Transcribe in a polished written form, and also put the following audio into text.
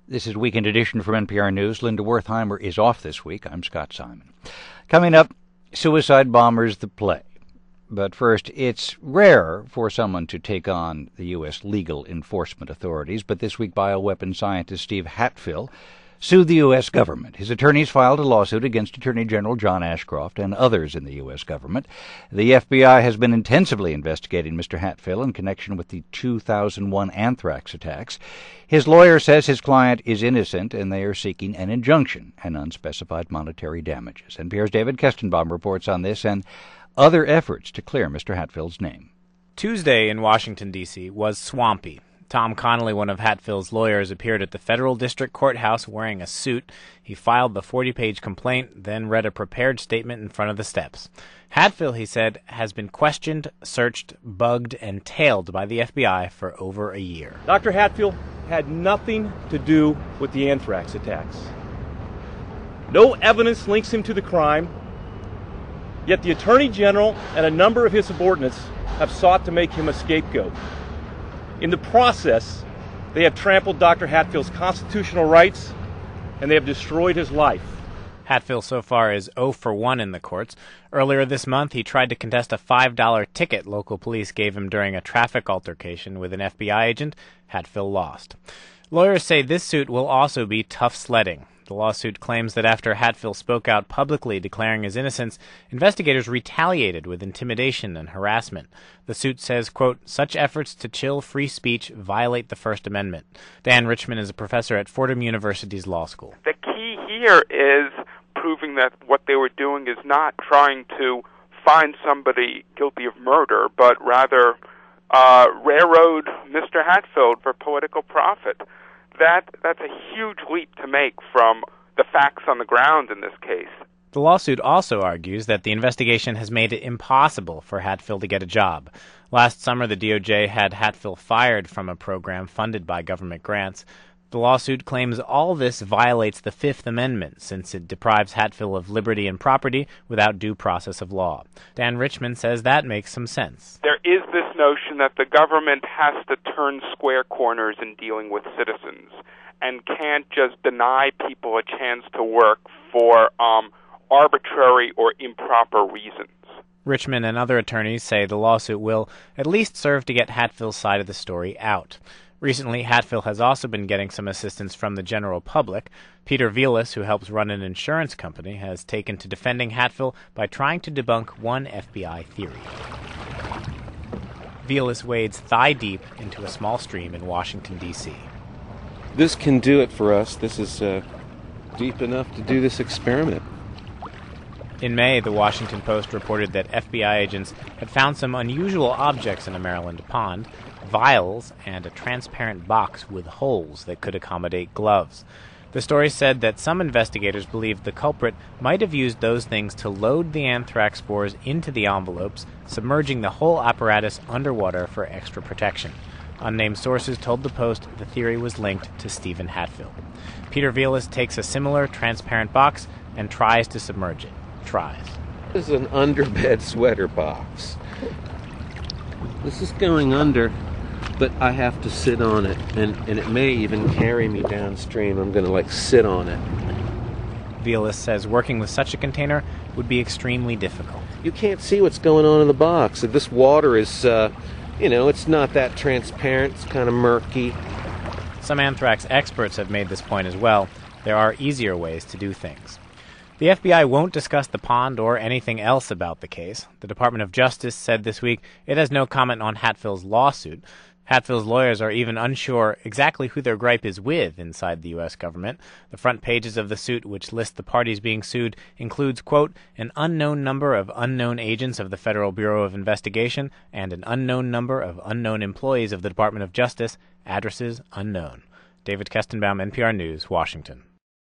This is Weekend Edition from NPR News. Linda Wertheimer is off this week. I'm Scott Simon. Coming up, suicide bombers the play. But first, it's rare for someone to take on the U.S. legal enforcement authorities, but this week bioweapon scientist Steve Hatfill sued the U.S. government. His attorneys filed a lawsuit against Attorney General John Ashcroft and others in the U.S. government. The FBI has been intensively investigating Mr. Hatfill in connection with the 2001 anthrax attacks. His lawyer says his client is innocent and they are seeking an injunction and unspecified monetary damages. NPR's David Kestenbaum reports on this and other efforts to clear Mr. Hatfill's name. Tuesday in Washington, D.C. was swampy. Tom Connolly, one of Hatfill's lawyers, appeared at the federal district courthouse wearing a suit. He filed the 40-page complaint, then read a prepared statement in front of the steps. Hatfill, he said, has been questioned, searched, bugged, and tailed by the FBI for over a year. Dr. Hatfill had nothing to do with the anthrax attacks. No evidence links him to the crime, yet the Attorney General and a number of his subordinates have sought to make him a scapegoat. In the process, they have trampled Dr. Hatfill's constitutional rights, and they have destroyed his life. Hatfill so far is 0 for 1 in the courts. Earlier this month, he tried to contest a $5 ticket local police gave him during a traffic altercation with an FBI agent. Hatfill lost. Lawyers say this suit will also be tough sledding. The lawsuit claims that after Hatfill spoke out publicly declaring his innocence, investigators retaliated with intimidation and harassment. The suit says, quote, such efforts to chill free speech violate the First Amendment. Dan Richman is a professor at Fordham University's law school. The key here is proving that what they were doing is not trying to find somebody guilty of murder, but rather railroad Mr. Hatfill for political profit. That's a huge leap to make from the facts on the ground in this case. The lawsuit also argues that the investigation has made it impossible for Hatfill to get a job. Last summer, the DOJ had Hatfill fired from a program funded by government grants. The lawsuit claims all this violates the Fifth Amendment, since it deprives Hatfill of liberty and property without due process of law. Dan Richman says that makes some sense. There is this notion that the government has to turn square corners in dealing with citizens and can't just deny people a chance to work for arbitrary or improper reasons. Richman and other attorneys say the lawsuit will at least serve to get Hatfill's side of the story out. Recently, Hatfill has also been getting some assistance from the general public. Peter Vilas, who helps run an insurance company, has taken to defending Hatfill by trying to debunk one FBI theory. Vilas wades thigh-deep into a small stream in Washington, D.C. This can do it for us. This is deep enough to do this experiment. In May, the Washington Post reported that FBI agents had found some unusual objects in a Maryland pond, vials, and a transparent box with holes that could accommodate gloves. The story said that some investigators believed the culprit might have used those things to load the anthrax spores into the envelopes, submerging the whole apparatus underwater for extra protection. Unnamed sources told the Post the theory was linked to Stephen Hatfill. Peter Vilas takes a similar transparent box and tries to submerge it. This is an underbed sweater box. This is going under, but I have to sit on it, and it may even carry me downstream. I'm going to, sit on it. Vilas says working with such a container would be extremely difficult. You can't see what's going on in the box. This water is, it's not that transparent. It's kind of murky. Some anthrax experts have made this point as well. There are easier ways to do things. The FBI won't discuss the pond or anything else about the case. The Department of Justice said this week it has no comment on Hatfill's lawsuit. Hatfill's lawyers are even unsure exactly who their gripe is with inside the U.S. government. The front pages of the suit, which list the parties being sued, includes, quote, an unknown number of unknown agents of the Federal Bureau of Investigation and an unknown number of unknown employees of the Department of Justice, addresses unknown. David Kestenbaum, NPR News, Washington.